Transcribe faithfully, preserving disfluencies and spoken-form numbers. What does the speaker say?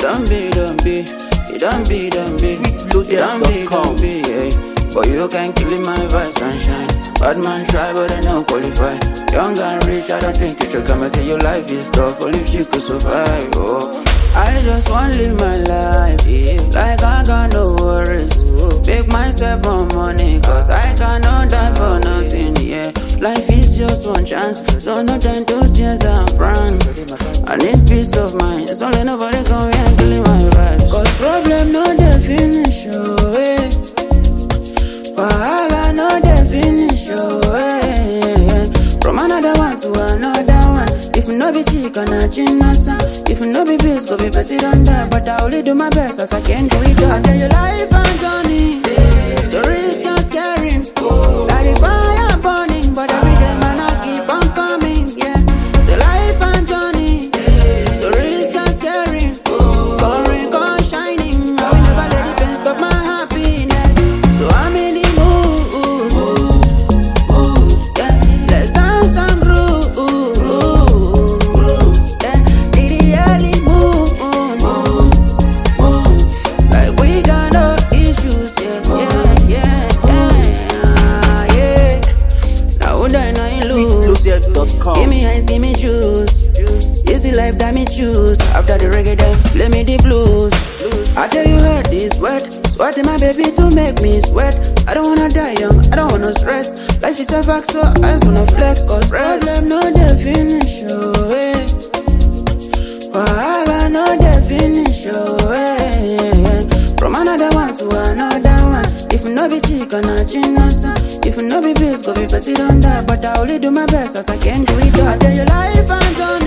don't be, don't be, you don't be, don't be, you don't be, don't be, yeah. But you can kill my vibe, sunshine. Bad man try, but I don't qualify. Young and rich, I don't think you should come and say your life is tough. Only if you could survive, oh. I just want to live my life, yeah. Like I got no worries. Make myself more money, cause I cannot die for nothing, yeah. Life is just one chance, so no time to chase and prank. I need peace of mind, it's only nobody come here and kill my vibes. Cause problem no definition, oh, eh. Wahala no definition, oh, eh. From another one to another one. If no be chicken, I chinasa. If no be bills, go be president there. But I only do my best as I can do it all. I tell you life and journey, so risk and scaring. Like the fire burning, but every day man I keep on coming, yeah. So life and journey, so risk and scaring. Pouring, go shining. I will never let the pain stop my happiness. So I'm in the mood, yeah. Let's dance and groove, yeah. In the early moon, like we got no issues, yeah, yeah, yeah, yeah, yeah. Now who die now you lose? Give me eyes, give me shoes. Easy life that me choose. After the reggae then play me the blues. I tell you head is wet. Sweating my baby to make me sweat. I don't wanna die young, I don't wanna stress. Life is a fact, so I just wanna flex. Cause problem no definition, eh. Wahala no definition, eh. From another one to another one. If no be chicken, I chinasa. If no be bills, go be president there. But I only do my best as I can do it all. I tell you life and journey.